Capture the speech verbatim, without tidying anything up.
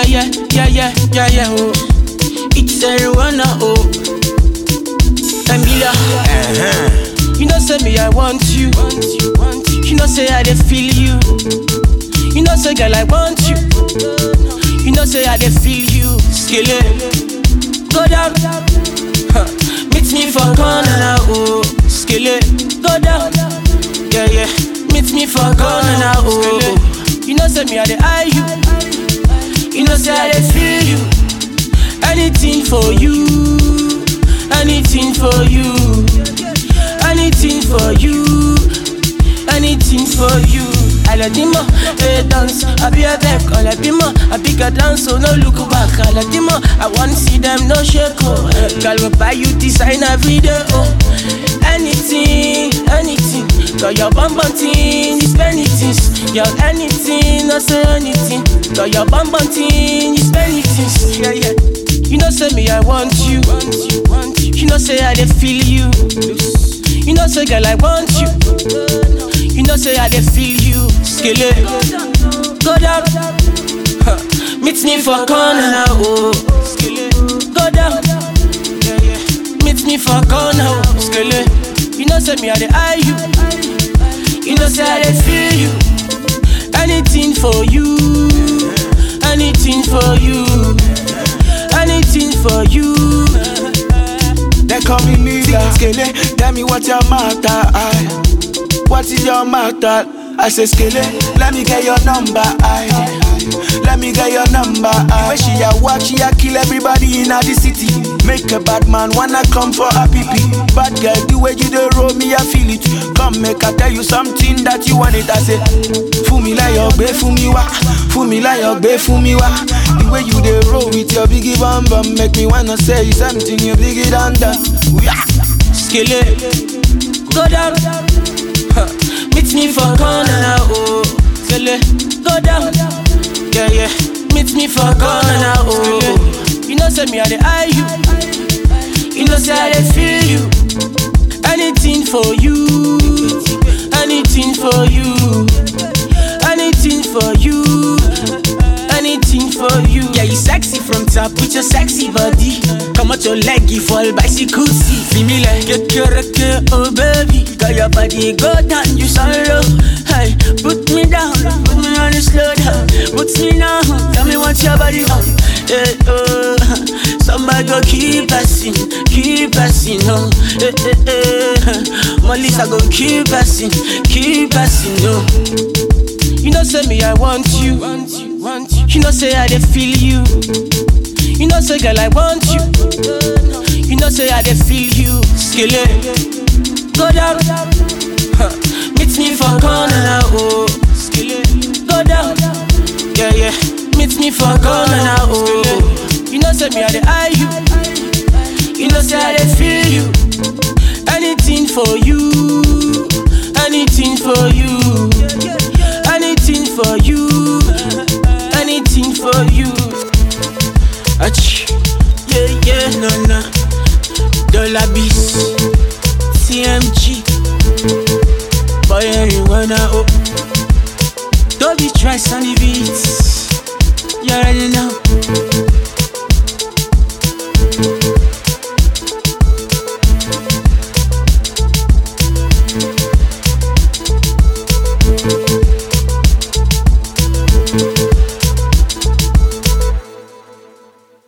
yeah, yeah, yeah, yeah, yeah, oh. It's everyone, oh. Emilia, uh-huh. You know say me I want you. You know say I dey feel you. You know say girl I want you. You know say I dey feel you. Skele, go down, huh. Meet me for corner now, oh. Skele, go down, yeah yeah. Meet me for corner now, oh. You know say me I dey eye you. You know say I dey feel you. Anything for you, anything for you, anything for you, anything for you. I like dimo, hey dance, I be a back, I like dimo, I pick a dance, so no look back. I like dimo, I want to see them no shake, oh. Girl will buy you design every day, oh. Anything, anything, girl your bum bum thing, you spend it, girl anything, I say anything, girl your bum bum thing, you spend it, yeah yeah. You know say me I want you. You know say I dey feel you. You know say girl I want you. You know say I dey feel you. Skele, go down, huh. Meet me for corner now, oh. Skele, go down, yeah yeah. Meet me for corner, oh. Skele, you know say me I dey eye you. You know say I dey feel you. Anything for you, anything for you. Anything for you. They call me nigga. Skele, tell me what's your matter, I. What is your matter? I say Skele, let me get your number, I. Let me get your number, I. When she a walk, she a kill everybody in the city. Make a bad man wanna come for a pee-pee. Bad girl, the way you dey roll me, I feel it. Come make I tell you something that you want it. I say, Fumi la your bae, Fumi wa. Fumi la your bae, Fumi wa. The way you dey roll with your biggie bum bum make me wanna say something you biggie than that. Skele, go down, huh. Meet me for corner now, oh. Skele, go down, yeah yeah. Meet me for corner now, oh. You know say me I dey eye you. You know say I dey feel you. Anything for you, anything for you, anything for you, anything for you. Yeah, you sexy from top with your sexy body. Come out your leg, you fall bicycle see. Feel me like get your record, oh baby. Got your body go down, you so low. Hey, put me down, put me on the slow down. Put me down, tell me what's your body on. Hey, oh, somebody go keep passing, keep passing, oh. Hey, hey, hey. Melissa go keep passing, keep passing, oh. You know say me I want you. You know say I dey feel you. You know say girl I want you. You know say I dey feel you. Skele, go down, huh. Meet me for corner now, oh. Skele, go down, yeah yeah. Meet me for corner now, oh. You know say me I dey eye you. You know say I dey feel you. Anything for you, anything for you, anything for you, anything for you. Ach, yeah yeah, no no. Dollar Beast, C M G, boy everyone oh. Don't be try sunny beats. You already know.